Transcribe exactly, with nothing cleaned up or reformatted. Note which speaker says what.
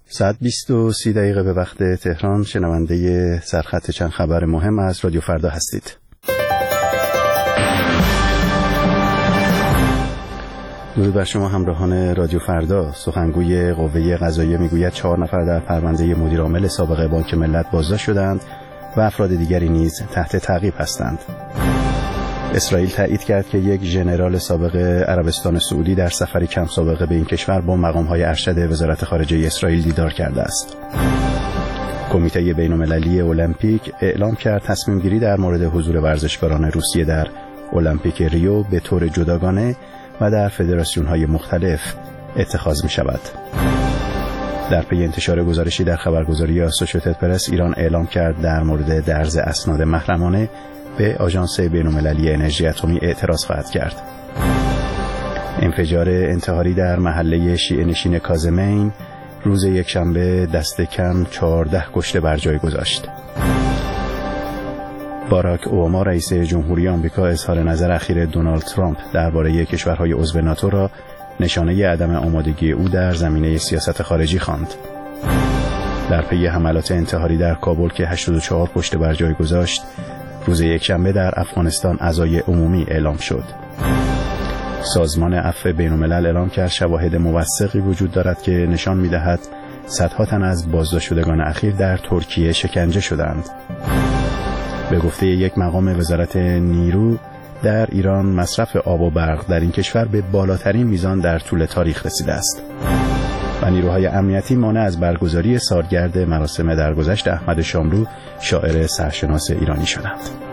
Speaker 1: ساعت بیست و سی دقیقه به وقت تهران. شنونده سرخط چند خبر مهم از رادیو فردا هستید. درود بر شما همراهان رادیو فردا. سخنگوی قوه قضاییه میگوید چهار نفر در پرونده مدیر عامل سابق بانک ملت بازداشت شدند و افراد دیگری نیز تحت تعقیب هستند. اسرائیل تایید کرد که یک ژنرال سابق عربستان سعودی در سفری کم سابقه به این کشور با مقام‌های ارشد وزارت خارجه اسرائیل دیدار کرده است. کمیته بین‌المللی المپیک اعلام کرد تصمیم گیری در مورد حضور ورزشکاران روسیه در المپیک ریو به طور جداگانه و در فدراسیون‌های مختلف اتخاذ می‌شود. در پی انتشار گزارشی در خبرگزاری آسوشییتد پرس، ایران اعلام کرد در مورد درز اسناد محرمانه به آژانس بین‌المللی انرژی اتمی اعتراض خواهد کرد. انفجار انتحاری در محله شیعه نشین کاظمین روز یکشنبه دست کم چهارده کشته بر جای گذاشت. باراک اوباما رئیس جمهوری آمریکا اظهار نظر اخیر دونالد ترامپ درباره کشورهای عضو ناتو را نشانه عدم آمادگی او در زمینه سیاست خارجی خواند. در پی حملات انتحاری در کابل که هشتاد و چهار کشته بر جای گذاشت، روز یکشنبه در افغانستان عزای عمومی اعلام شد. سازمان عفو بین‌الملل اعلام کرد شواهد موثقی وجود دارد که نشان می‌دهد صدها تن از بازداشت شدگان اخیر در ترکیه شکنجه شدند. به گفته یک مقام وزارت نیرو، در ایران مصرف آب و برق در این کشور به بالاترین میزان در طول تاریخ رسیده است و نیروهای امنیتی مانع از برگزاری سالگرد مراسم درگذشت احمد شاملو، شاعر سرشناس ایرانی شدند.